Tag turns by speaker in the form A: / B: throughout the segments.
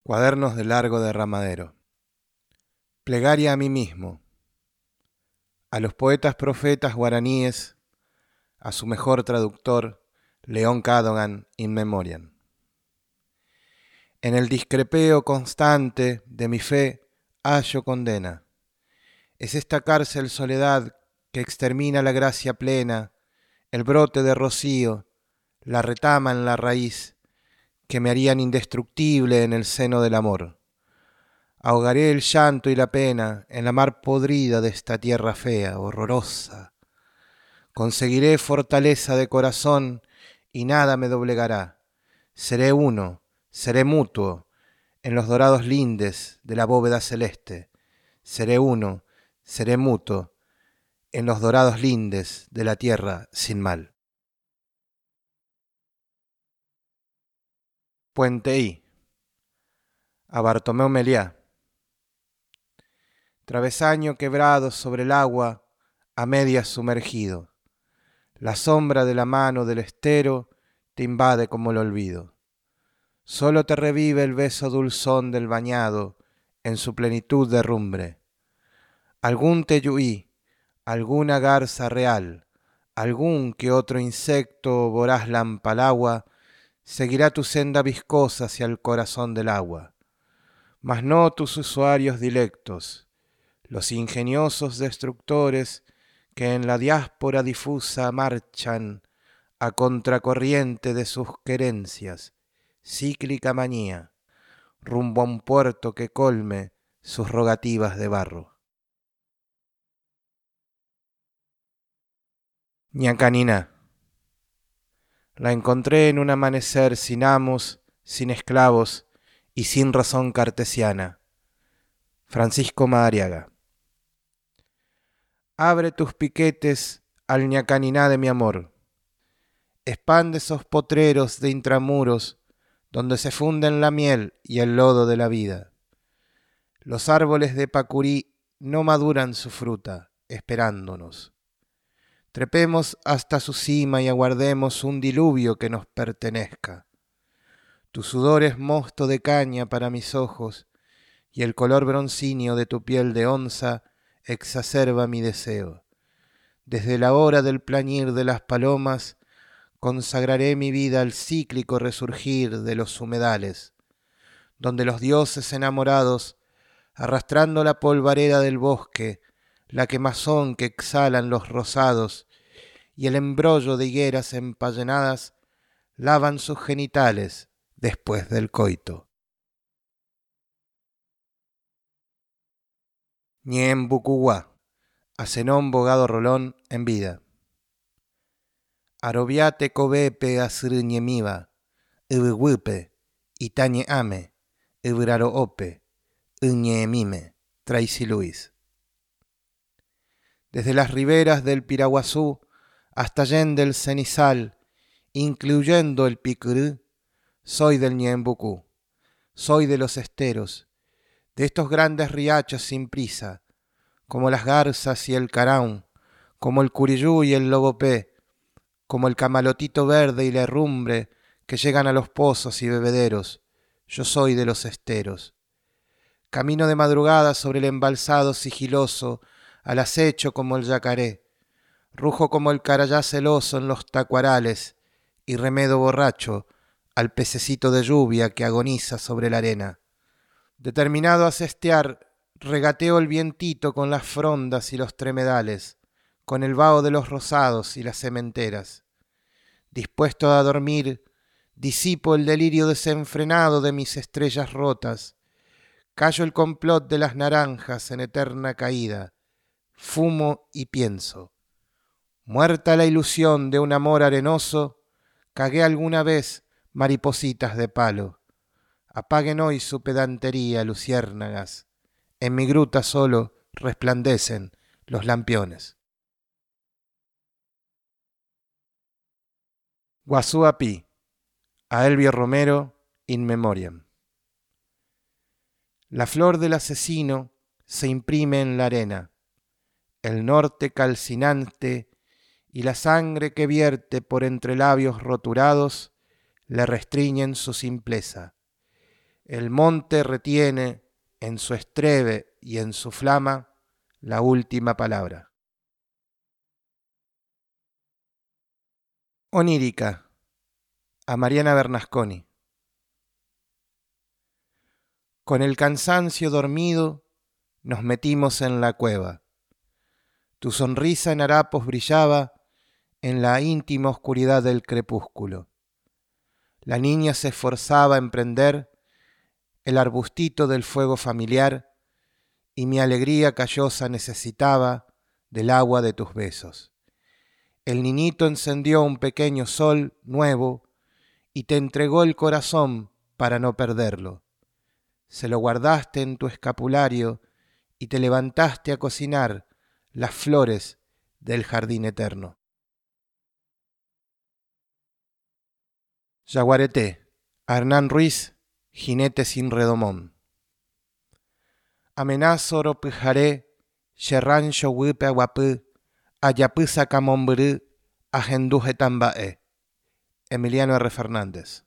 A: Cuadernos de largo derramadero. Plegaria a mí mismo, a los poetas profetas guaraníes, a su mejor traductor, León Cadogan in memoriam. En el discrepeo constante de mi fe hallo condena. Es esta cárcel soledad que extermina la gracia plena, el brote de rocío, la retama en la raíz, que me harían indestructible en el seno del amor. Ahogaré el llanto y la pena en la mar podrida de esta tierra fea, horrorosa. Conseguiré fortaleza de corazón y nada me doblegará. Seré uno, seré mutuo en los dorados lindes de la bóveda celeste. Seré uno, seré mutuo en los dorados lindes de la tierra sin mal. Puente I. A Bartomeu Meliá. Travesaño quebrado sobre el agua, a medias sumergido. La sombra de la mano del estero te invade como el olvido. Solo te revive el beso dulzón del bañado en su plenitud de rumbre. Algún teyuí, alguna garza real, algún que otro insecto voraz lampalagua seguirá tu senda viscosa hacia el corazón del agua. Mas no tus usuarios dilectos, los ingeniosos destructores que en la diáspora difusa marchan a contracorriente de sus querencias, cíclica manía, rumbo a un puerto que colme sus rogativas de barro. Ñacanina. La encontré en un amanecer sin amos, sin esclavos y sin razón cartesiana. Francisco Madariaga. Abre tus piquetes al ñacaniná de mi amor. Expande esos potreros de intramuros donde se funden la miel y el lodo de la vida. Los árboles de Pacurí no maduran su fruta, esperándonos. Trepemos hasta su cima y aguardemos un diluvio que nos pertenezca. Tu sudor es mosto de caña para mis ojos y el color broncíneo de tu piel de onza exacerba mi deseo. Desde la hora del plañir de las palomas consagraré mi vida al cíclico resurgir de los humedales, donde los dioses enamorados, arrastrando la polvareda del bosque, la quemazón que exhalan los rosados y el embrollo de higueras empallenadas, lavan sus genitales después del coito. Ñembucuguá, a Zenón Bogado Rolón en vida. Arobiate cobepe asriñemiva, ebehuipe, itañe ame, ebraro ope, uñemime, Tracy Luis. Desde las riberas del Piraguazú hasta allende el Cenizal, incluyendo el Picurú, soy del Ñembucú, soy de los esteros, de estos grandes riachos sin prisa, como las garzas y el caraún, como el curiyú y el logopé, como el camalotito verde y la herrumbre que llegan a los pozos y bebederos. Yo soy de los esteros. Camino de madrugada sobre el embalsado sigiloso, al acecho como el yacaré. Rujo como el carayá celoso en los tacuarales y remedo borracho al pececito de lluvia que agoniza sobre la arena. Determinado a cestear, regateo el vientito con las frondas y los tremedales, con el vaho de los rosados y las sementeras. Dispuesto a dormir, disipo el delirio desenfrenado de mis estrellas rotas. Callo el complot de las naranjas en eterna caída. Fumo y pienso. Muerta la ilusión de un amor arenoso, cagué alguna vez maripositas de palo. Apaguen hoy su pedantería, luciérnagas. En mi gruta solo resplandecen los lampiones. Guazú-Apí, a Elvio Romero, in memoriam. La flor del asesino se imprime en la arena, el norte calcinante y la sangre que vierte por entre labios roturados le restringen su simpleza. El monte retiene en su estrebe y en su flama la última palabra. Onírica, a Mariana Bernasconi. Con el cansancio dormido nos metimos en la cueva. Tu sonrisa en harapos brillaba en la íntima oscuridad del crepúsculo. La niña se esforzaba en prender el arbustito del fuego familiar y mi alegría callosa necesitaba del agua de tus besos. El niñito encendió un pequeño sol nuevo y te entregó el corazón para no perderlo. Se lo guardaste en tu escapulario y te levantaste a cocinar las flores del jardín eterno. Yaguareté, Hernán Ruiz, jinete sin redomón. Amenazo ropijaré, sherrancho huipe aguapı, ayapısa camombrı, agenduje tambae. Emiliano R. Fernández.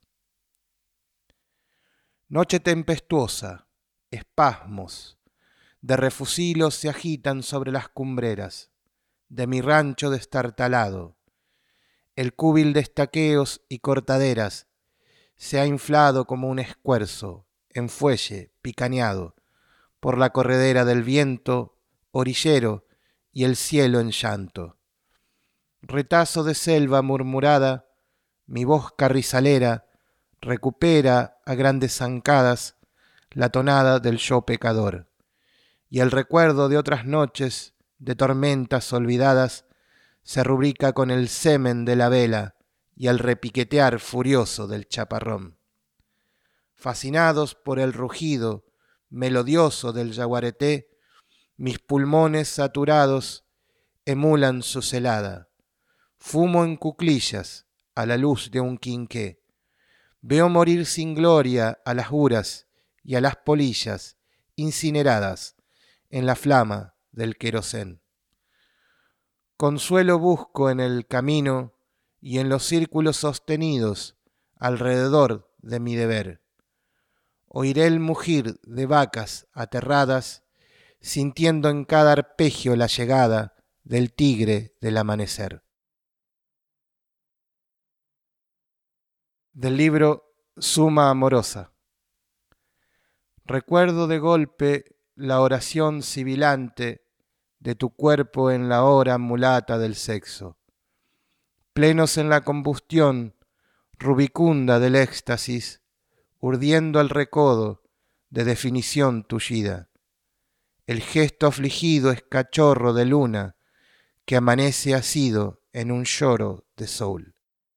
A: Noche tempestuosa, espasmos, de refusilos se agitan sobre las cumbreras, de mi rancho destartalado. El cúbil de estaqueos y cortaderas se ha inflado como un escuerzo, en fuelle, picaneado, por la corredera del viento, orillero y el cielo en llanto. Retazo de selva murmurada, mi voz carrizalera recupera a grandes zancadas la tonada del yo pecador, y el recuerdo de otras noches de tormentas olvidadas se rubrica con el semen de la vela y el repiquetear furioso del chaparrón. Fascinados por el rugido melodioso del yaguareté, mis pulmones saturados emulan su celada. Fumo en cuclillas a la luz de un quinqué. Veo morir sin gloria a las huras y a las polillas incineradas en la flama del querosén. Consuelo busco en el camino y en los círculos sostenidos alrededor de mi deber. Oiré el mugir de vacas aterradas, sintiendo en cada arpegio la llegada del tigre del amanecer. Del libro Suma Amorosa. Recuerdo de golpe la oración sibilante de tu cuerpo en la hora mulata del sexo. Plenos en la combustión rubicunda del éxtasis, urdiendo el recodo de definición tullida. El gesto afligido es cachorro de luna que amanece asido en un lloro de soul.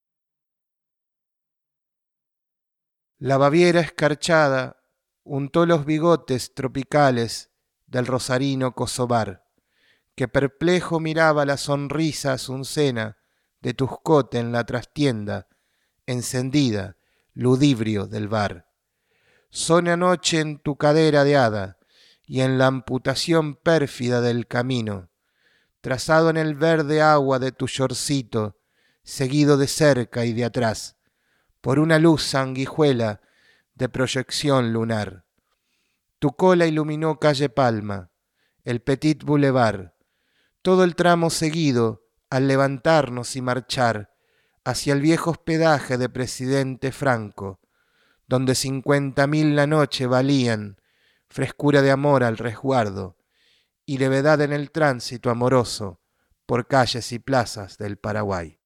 A: La Baviera escarchada untó los bigotes tropicales del rosarino kosovar, que perplejo miraba la sonrisa azucena de Tuscote en la trastienda, encendida, ludibrio del bar. Son anoche en tu cadera de hada y en la amputación pérfida del camino, trazado en el verde agua de tu shortcito, seguido de cerca y de atrás, por una luz sanguijuela de proyección lunar. Tu cola iluminó calle Palma, el Petit Boulevard, todo el tramo seguido al levantarnos y marchar hacia el viejo hospedaje de Presidente Franco, donde 50.000 la noche valían frescura de amor al resguardo y levedad en el tránsito amoroso por calles y plazas del Paraguay.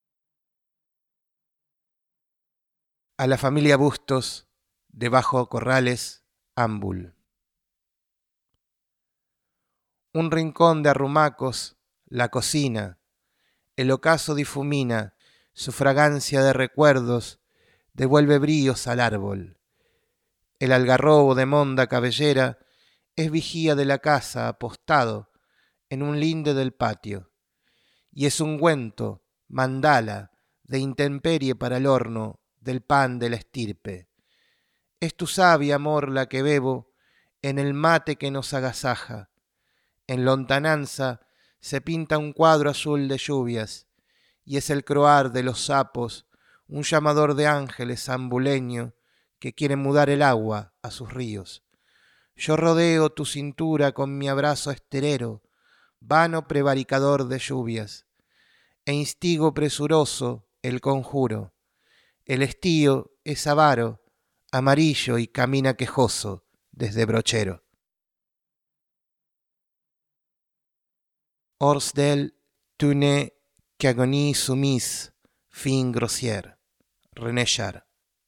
A: A la familia Bustos, de Bajo Corrales, Ámbul. Un rincón de arrumacos, la cocina, el ocaso difumina, su fragancia de recuerdos devuelve bríos al árbol. El algarrobo de monda cabellera es vigía de la casa apostado en un linde del patio, y es ungüento, mandala, de intemperie para el horno del pan de la estirpe. Es tu sabia, amor, la que bebo en el mate que nos agasaja. En lontananza se pinta un cuadro azul de lluvias, y es el croar de los sapos, un llamador de ángeles ambuleño que quieren mudar el agua a sus ríos. Yo rodeo tu cintura con mi abrazo esterero, vano prevaricador de lluvias, e instigo presuroso el conjuro. El estío es avaro, amarillo y camina quejoso desde Brochero. Orsdel tu ne qu'agonie soumise, fin grossière. René Char.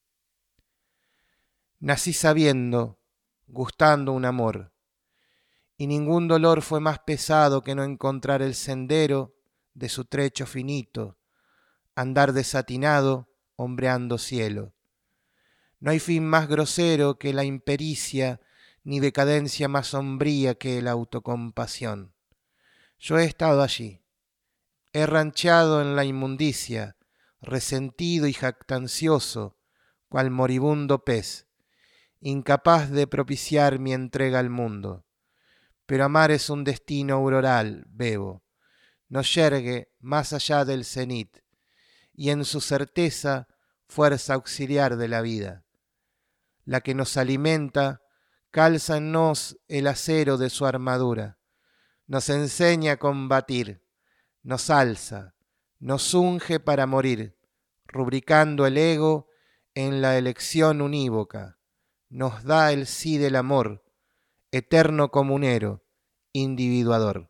A: Nací sabiendo, gustando un amor, y ningún dolor fue más pesado que no encontrar el sendero de su trecho finito, andar desatinado, hombreando cielo. No hay fin más grosero que la impericia, ni decadencia más sombría que la autocompasión. Yo he estado allí, he rancheado en la inmundicia, resentido y jactancioso, cual moribundo pez, incapaz de propiciar mi entrega al mundo. Pero amar es un destino auroral, bebo, nos yergue más allá del cenit, y en su certeza fuerza auxiliar de la vida. La que nos alimenta calza en nos el acero de su armadura, nos enseña a combatir, nos alza, nos unge para morir, rubricando el ego en la elección unívoca, nos da el sí del amor, eterno comunero, individuador.